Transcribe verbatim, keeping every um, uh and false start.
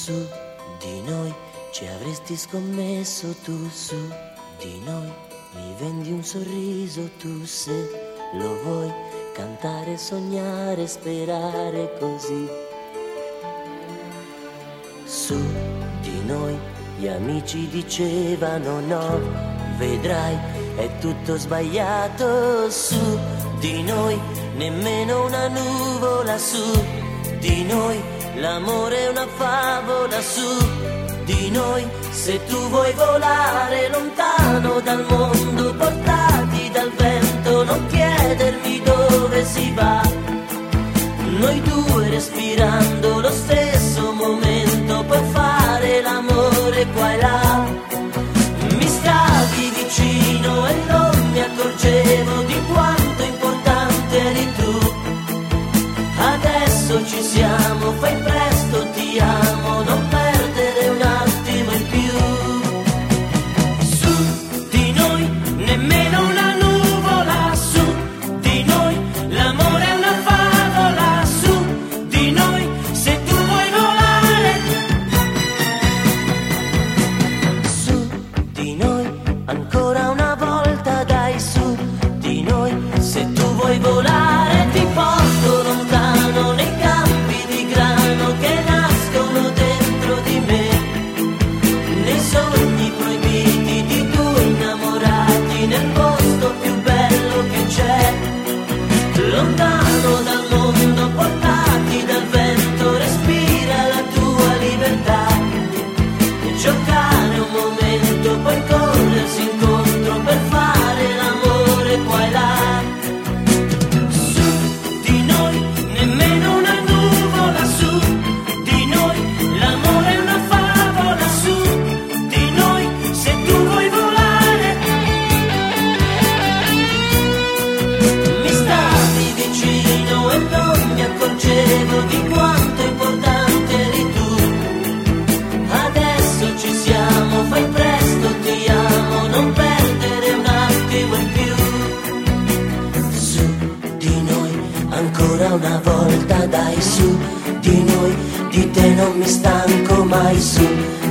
su di noi ci avresti scommesso, tu su di noi mi vendi un sorriso, tu se lo vuoi cantare, sognare, sperare così. Su di noi gli amici dicevano no, vedrai è tutto sbagliato. Su di noi nemmeno una nuvola, su di noi l'amore è una favola, su di noi se tu vuoi volare lontano dal mondo, portati dal vento, non chiedermi dove si va. Noi due respirando lo stesso momento, puoi fare l'amore qua e là. Mi stavi vicino e non mi accorgevo di quanto importante eri tu. Adesso ci siamo, fai presto, ti amo, non perdere un attimo in più. Su di noi nemmeno una nuvola, su di noi l'amore è una favola, su di noi se tu vuoi volare. Su di noi ancora una volta, dai, su di noi se tu vuoi volare ti porto lontano nei campi di grano che nascono dentro di me, nei sogni proibiti di due innamorati, nel posto più bello che c'è, lontano dal mondo, portati dal vento, respira la tua libertà, giocare un momento, poi corrersi incontro per fare l'amore qua e là. Su di noi nemmeno una nuvola, su di noi l'amore è una favola, su di noi se tu vuoi volare. Mi stavi vicino e non mi accorgevo di quanto importante eri tu. Adesso ci siamo, fai presto, ti amo, non perdere un attimo in più. Su di noi ancora una volta, dai, su di noi, di te non mi stanco mai, su